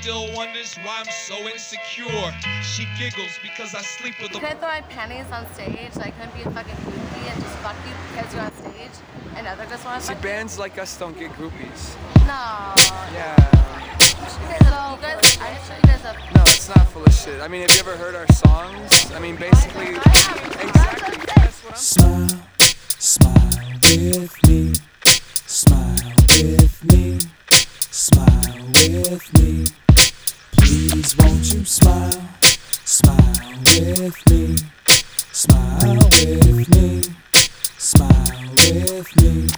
still wonders why I'm so insecure. She giggles because I sleep with You couldn't throw my panties on stage. I couldn't be a fucking groupie and just fuck you because you're on stage. And others just want to See, fuck bands like us don't get groupies. you. No. Yeah. I'm sure you guys have. No, it's not full of shit. I mean, have you ever heard our songs? I mean, basically, exactly. That's what I'm Smile, smile with me. Smile with me. Smile with me. Please won't you smile? Smile with me. Smile with me. Smile with me.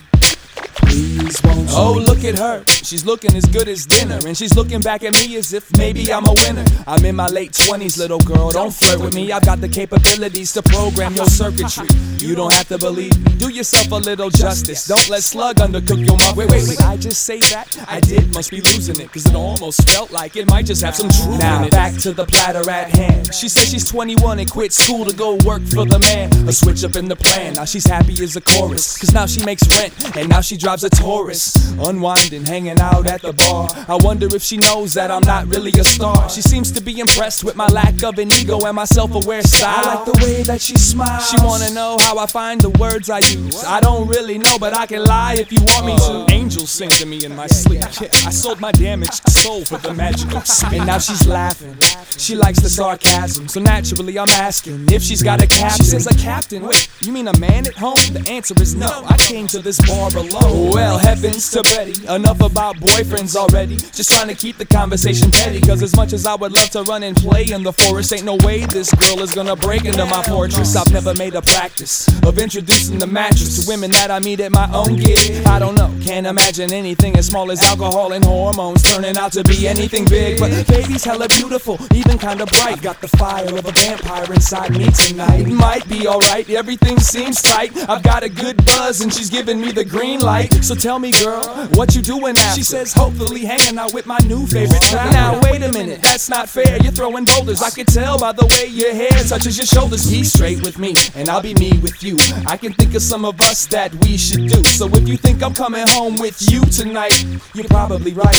Please won't you? Oh, look at her. She's looking as good as dinner. And she's looking back at me as if maybe I'm a winner. I'm in my late 20s, little girl. Don't flirt with me. I've got the capabilities to program your circuitry. You don't have to believe me. Do yourself a little justice. Don't let Slug undercook your muffin. Wait, did I just say that? I did. Must be losing it. Cause it almost felt like it might just have some truth in it. Now back to the platter at hand. She says she's 21 and quit school to go work for the man. A switch up in the plan. Now she's happy as a chorus. Cause now she makes rent. And now she drives a Taurus. Unwinding, hanging out at the bar. I wonder if she knows that I'm not really a star. She seems to be impressed with my lack of an ego and my self-aware style. I like the way that she smiles. She wanna know how I find the words I use. I don't really know, but I can lie if you want me to. Angels sing to me in my sleep. I sold my damaged soul for the magic of speed. And now she's laughing. She likes the sarcasm, so naturally I'm asking if she's got a captain. She says a captain. Wait, you mean a man at home? The answer is no. I came to this bar alone. Well, heavens to Betty. Enough about boyfriends already. Just trying to keep the conversation petty. Cause as much as I would love to run and play in the forest, ain't no way this girl is gonna break into my fortress. I've never made a practice of introducing the mattress to women that I meet at my own gig. I don't know, can't imagine anything as small as alcohol and hormones turning out to be anything big. But baby's hella beautiful, even kinda bright. I've got the fire of a vampire inside me tonight. It might be alright, everything seems tight. I've got a good buzz and she's giving me the green light. So tell me, girl, what you doing after? She says hopefully hanging out with my new favorite child. Now wait a minute, that's not fair. You're throwing boulders. I can tell by the way your hair touches your shoulders. Be straight with me and I'll be me with you. I can think of some of us that we should do. So if you think I'm coming home with you tonight, you're probably right.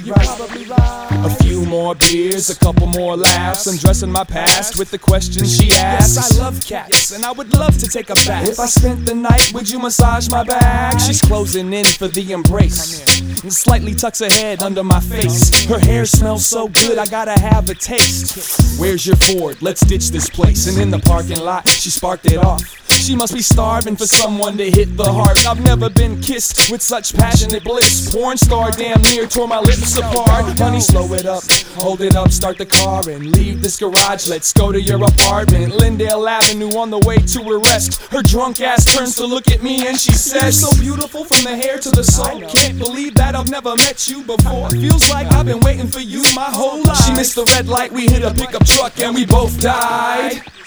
A few more beers, a couple more laughs, undressing my past with the questions she asks. Yes, I love cats and I would love to take a bath. If I spent the night, would you massage my back? She's closing in for the embrace and slightly tucks her head under my face. Her hair smells so good, I gotta have a taste. Where's your Ford? Let's ditch this place. And in the parking lot, she sparked it off. She must be starving for someone to hit the heart. I've never been kissed with such passionate bliss. Porn star damn near tore my lips apart. Honey, slow it up, hold it up, start the car and leave this garage. Let's go to your apartment. Lindale Avenue on the way to her rest. Her drunk ass turns to look at me and she says, so beautiful from the hair to the soul. Can't believe that I've never met you before. Feels like I've been waiting for you my whole life. She missed the red light, we hit a pickup truck and we both died.